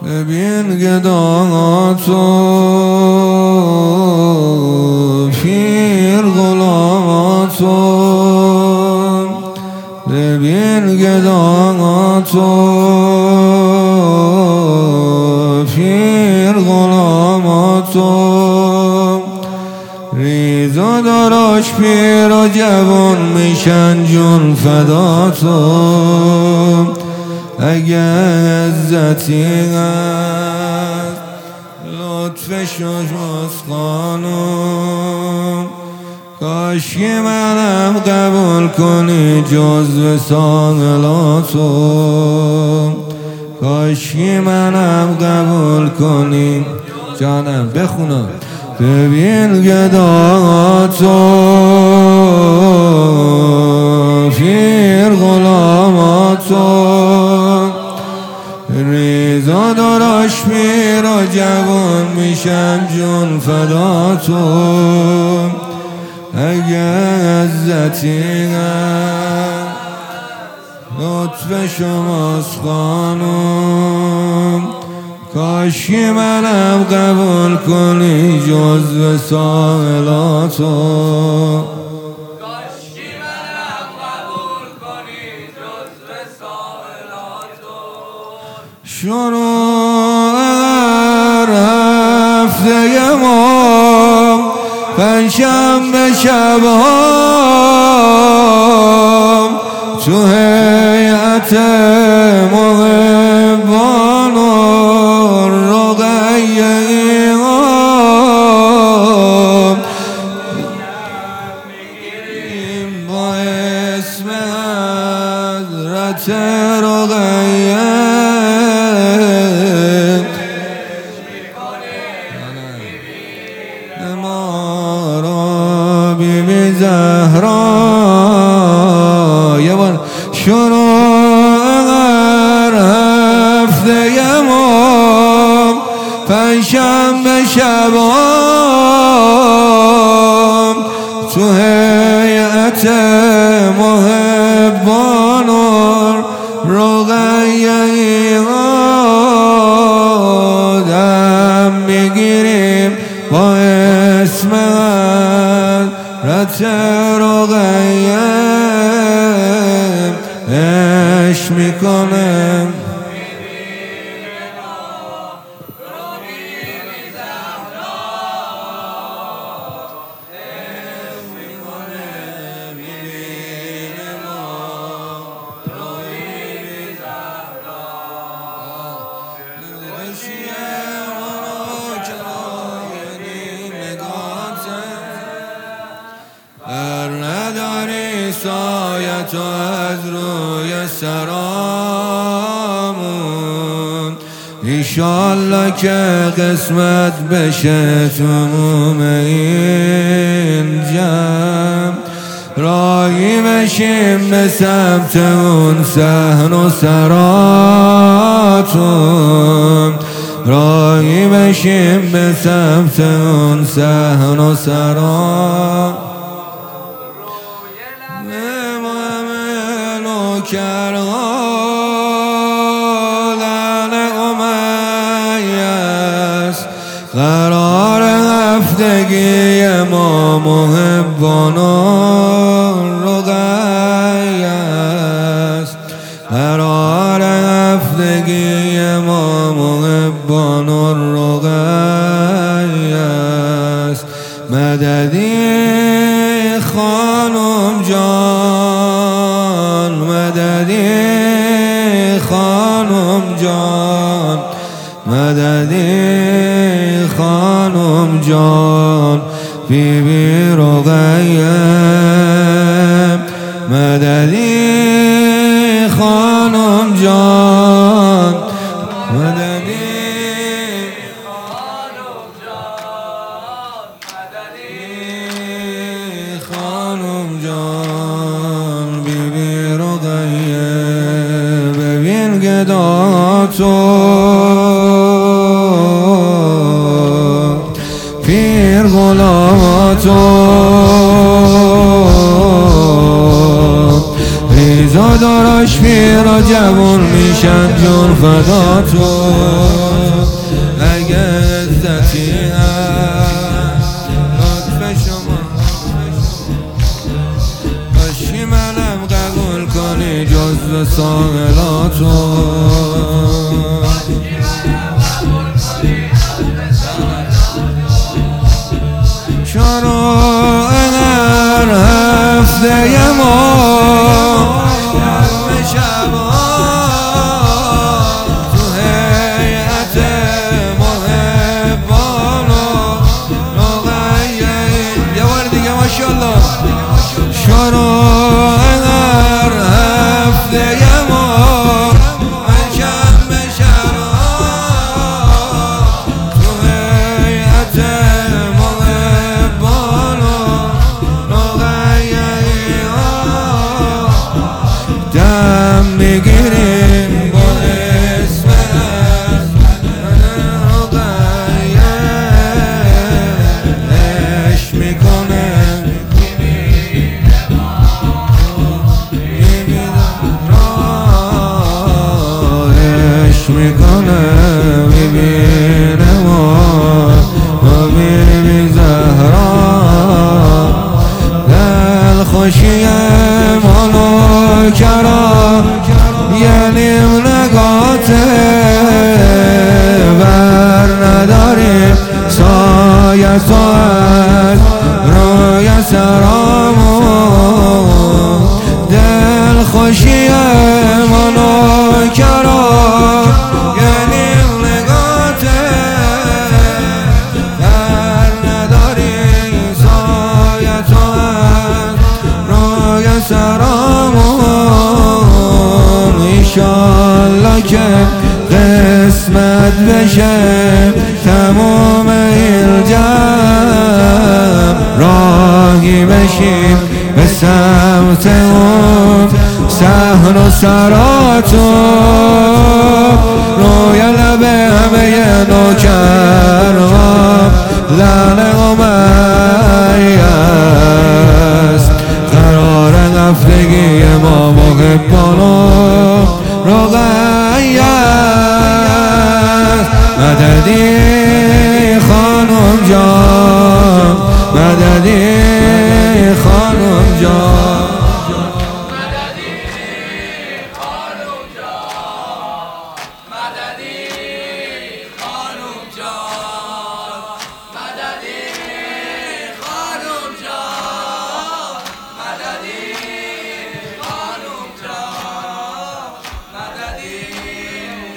ببین گداتو پیر غلاماتو، ببین گداتو پیر غلاماتو، ریزا داراش پیر و جوان میشن جون فداتو. اگه عزتی هست لطف شماست خانم، کاشکی منم قبول کنی جزو ساحلاتو، کاشکی منم قبول کنی. جانم بخونم. ببین گداتو پیر غلاماتو، ریزا داراش پیر و جوان میشن جون فداتو. اگه عزتی هست لطف شماست خانم، کاشکی منم قبول کنی جزو ساحلاتو، کاشکی منم قبول کنی جزو ساحلاتو. شروع هفته ما پنجشنبه شبام تو هیئت محبان و رقیه ایام میگیریم با اسم حضرت رقیه، ما را بیبی زهرا یه بار شروع هفته ما پنجشنبه شبام تو هیئت محبان و رقیه دم میگیریم با اسم حضرت رقیه، عشق میکنم نداری سایتو از روی سرامون، ایشالله که قسمت بشه تموم این جمع، راهی بشیم به سمت اون صحن و سراتون، راهی بشیم به سمت اون صحن و سراتون. کرغالن امیس قرار هفتگی ما محبان رقیه است، قرار هفتگی ما محبان رقیه است. مددی خانم جان، مددی خانم جان، مددی خانم جان، بیبی رقیه، مددی خانم جان، مددی خانم جان، مددی خانم جان، بیبی رقیه. ببین گداتو پیر غلاماتو، ریزا داراش پیر و جوون میشن جون فداتو. جزو ساحلاتون. شرائع هر هفته ما شب شبان تو هیئت محبان و رقیه. یه بار دیگه ماشاءالله. شرائع هر هفته ما شب شبان تو هیئت محبان و رقیه دم میگیریم با اسم رقیه. عشق میکنه میکنه میبینه ما و بیبی زهرا. دل خوشی مانو کرا یعنی نگاته بر نداریم سایه ساعت روی سرامون. دل خوشی مانو کرا سرامون. ایشالله که قسمت بشه تمام این جمع راهی بشیم به سمت اون صحن و سراتون. روی لب همه نوکران لعنه و میست قرار هفتگی ما محبان و رقیه است. مددی خانم جان